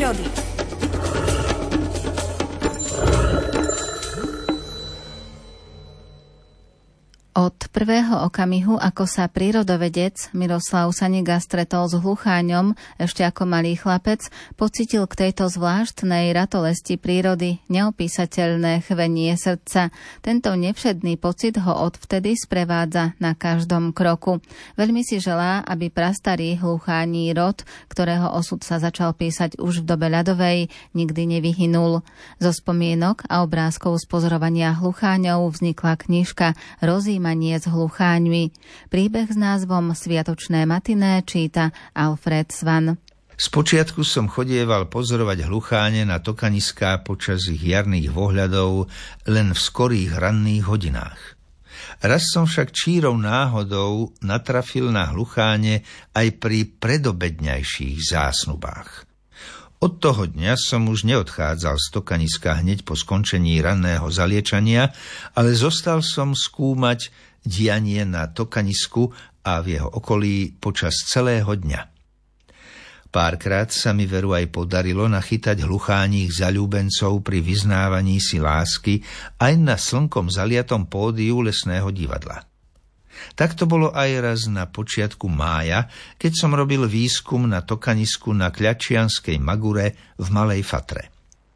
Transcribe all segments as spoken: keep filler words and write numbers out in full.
prírody. Od prvého okamihu, ako sa prírodovedec Miroslav Saniga stretol s hlucháňom ešte ako malý chlapec, pocitil k tejto zvláštnej ratolesti prírody neopísateľné chvenie srdca. Tento nevšedný pocit ho odvtedy sprevádza na každom kroku. Veľmi si želá, aby prastarý hluchání rod, ktorého osud sa začal písať už v dobe ľadovej, nikdy nevyhynul. Zo spomienok a obrázkov z pozorovania hlucháňov vznikla knižka Rozímanie s hlucháňmi. Príbeh s názvom Sviatočné matiné číta Alfred Svan. Spočiatku som chodieval pozorovať hlucháne na tokaniská počas ich jarných vohľadov len v skorých ranných hodinách. Raz som však čírou náhodou natrafil na hlucháne aj pri predobedňajších zásnubách. Od toho dňa som už neodchádzal z tokaniska hneď po skončení ranného zaliečania, ale zostal som skúmať dianie na tokanisku a v jeho okolí počas celého dňa. Párkrát sa mi veru aj podarilo nachytať hlucháních zaľúbencov pri vyznávaní si lásky aj na slnkom zaliatom pódiu lesného divadla. Tak to bolo aj raz na počiatku mája, keď som robil výskum na tokanisku na Kľačianskej Magure v Malej Fatre.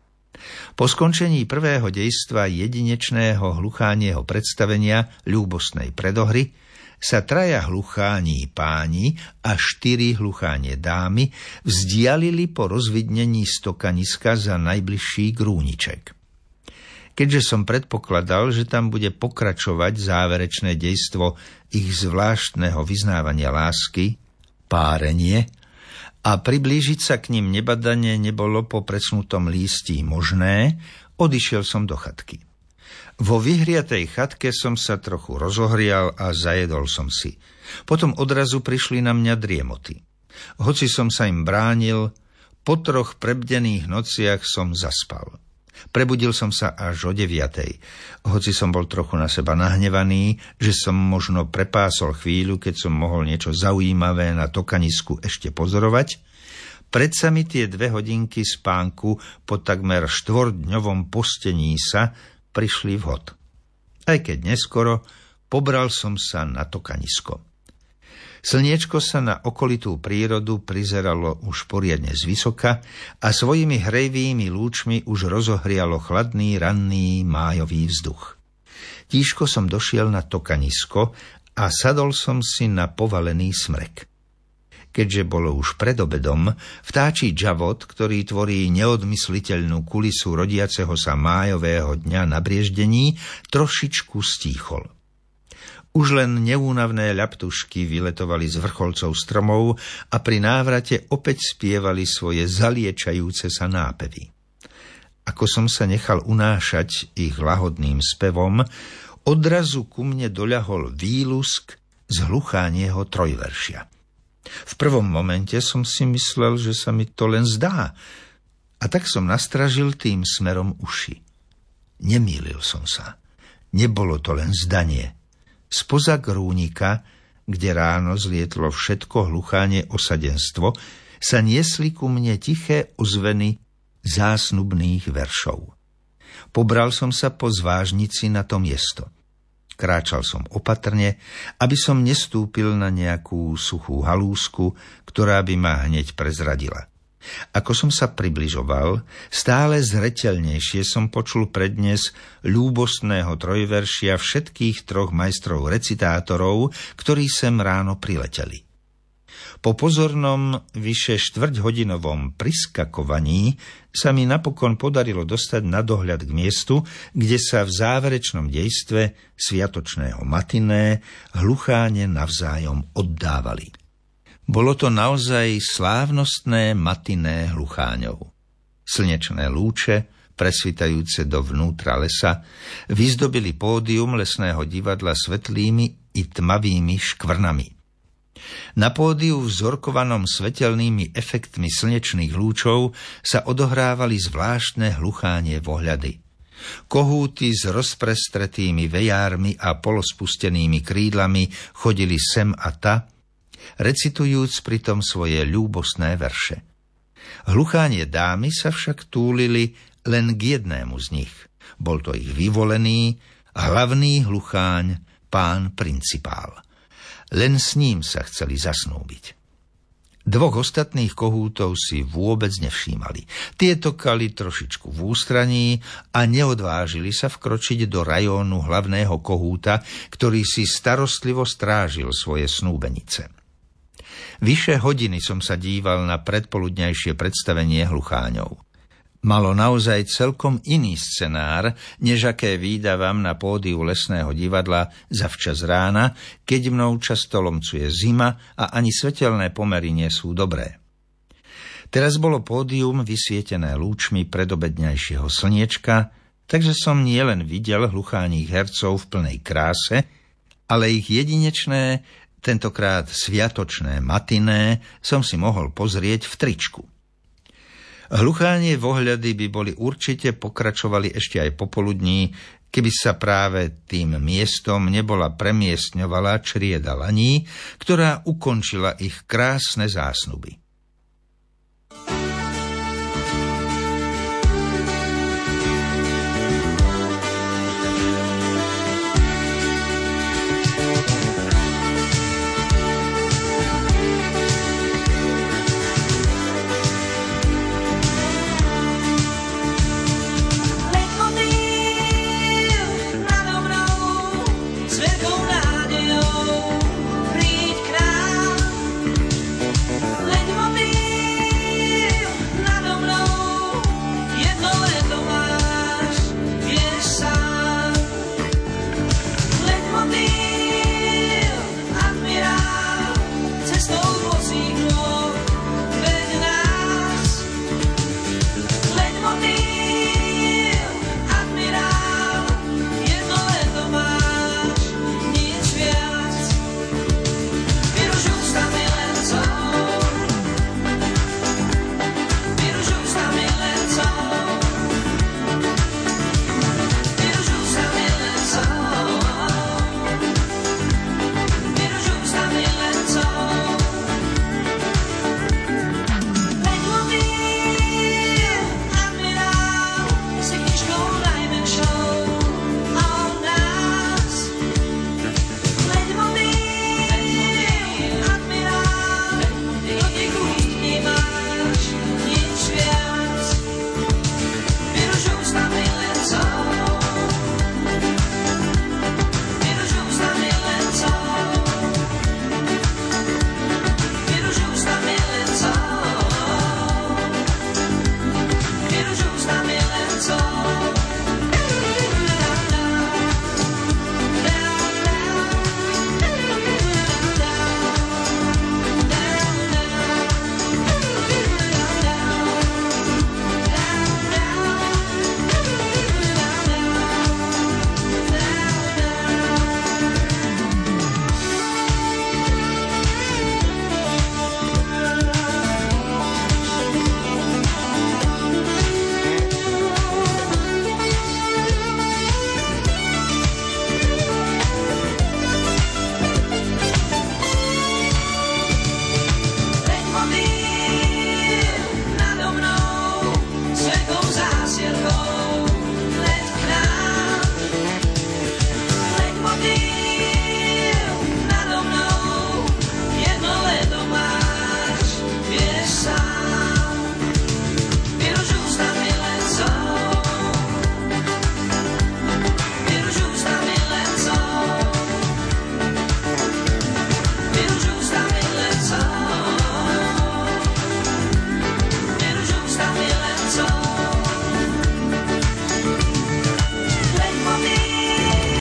Po skončení prvého dejstva jedinečného hluchánieho predstavenia ľúbostnej predohry sa traja hlucháni páni a štyri hluchánie dámy vzdialili po rozvidnení z tokaniska za najbližší grúniček. Keďže som predpokladal, že tam bude pokračovať záverečné dejstvo ich zvláštneho vyznávania lásky, párenie, a priblížiť sa k ním nebadane nebolo po predsnutom lístí možné, odišiel som do chatky. Vo vyhriatej chatke som sa trochu rozohrial a zajedol som si. Potom odrazu prišli na mňa driemoty. Hoci som sa im bránil, po troch prebdených nociach som zaspal. Prebudil som sa až o deviatej. Hoci som bol trochu na seba nahnevaný, že som možno prepásol chvíľu, keď som mohol niečo zaujímavé na tokanisku ešte pozorovať, predsa mi tie dve hodinky spánku po takmer štvordňovom postení sa prišli vhod. Aj keď neskoro, pobral som sa na tokanisko. Slniečko sa na okolitú prírodu prizeralo už poriadne zvysoka a svojimi hrejvými lúčmi už rozohrialo chladný ranný májový vzduch. Tížko som došiel na tokanisko a sadol som si na povalený smrek. Keďže bolo už pred obedom, vtáčí džavot, ktorý tvorí neodmysliteľnú kulisu rodiaceho sa májového dňa na Brieždení, trošičku stíchol. Už len neúnavné ľaptušky vyletovali z vrcholcov stromov a pri návrate opäť spievali svoje zaliečajúce sa nápevy. Ako som sa nechal unášať ich lahodným spevom, odrazu ku mne doľahol výlusk z hluchánieho trojveršia. V prvom momente som si myslel, že sa mi to len zdá, a tak som nastražil tým smerom uši. Nemýlil som sa. Nebolo to len zdanie. Spoza grúnika, kde ráno zlietlo všetko hluchánie osadenstvo, sa niesli ku mne tiché ozveny zásnubných veršov. Pobral som sa po zvážnici na to miesto. Kráčal som opatrne, aby som nestúpil na nejakú suchú halúsku, ktorá by ma hneď prezradila. Ako som sa približoval, stále zreteľnejšie som počul prednes ľúbostného trojveršia všetkých troch majstrov recitátorov, ktorí sem ráno prileteli. Po pozornom vyše štvrťhodinovom priskakovaní sa mi napokon podarilo dostať na dohľad k miestu, kde sa v záverečnom dejstve sviatočného matiné hlucháne navzájom oddávali. Bolo to naozaj slávnostné matiné hlucháňov. Slnečné lúče, presvitajúce dovnútra lesa, vyzdobili pódium lesného divadla svetlými i tmavými škvrnami. Na pódiu vzorkovanom svetelnými efektmi slnečných lúčov sa odohrávali zvláštne hluchánie vohľady. Kohúty s rozprestretými vejármi a polospustenými krídlami chodili sem a ta, recitujúc pritom svoje ľúbostné verše. Hluchánie dámy sa však túlili len k jednému z nich. Bol to ich vyvolený, hlavný hlucháň, pán principál. Len s ním sa chceli zasnúbiť. Dvoch ostatných kohútov si vôbec nevšímali. Tieto kali trošičku v ústraní a neodvážili sa vkročiť do rajónu hlavného kohúta, ktorý si starostlivo strážil svoje snúbenice. Vyše hodiny som sa díval na predpoludňajšie predstavenie hlucháňov. Malo naozaj celkom iný scenár, než aké vídavam na pódiu lesného divadla zavčas rána, keď mnou často lomcuje zima a ani svetelné pomery nie sú dobré. Teraz bolo pódium vysvietené lúčmi predobedňajšieho slniečka, takže som nielen videl hlucháních hercov v plnej kráse, ale ich jedinečné, tentokrát sviatočné matiné som si mohol pozrieť v tričku. Hluchánie vohľady by boli určite pokračovali ešte aj popoludní, keby sa práve tým miestom nebola premiestňovala črieda laní, ktorá ukončila ich krásne zásnuby.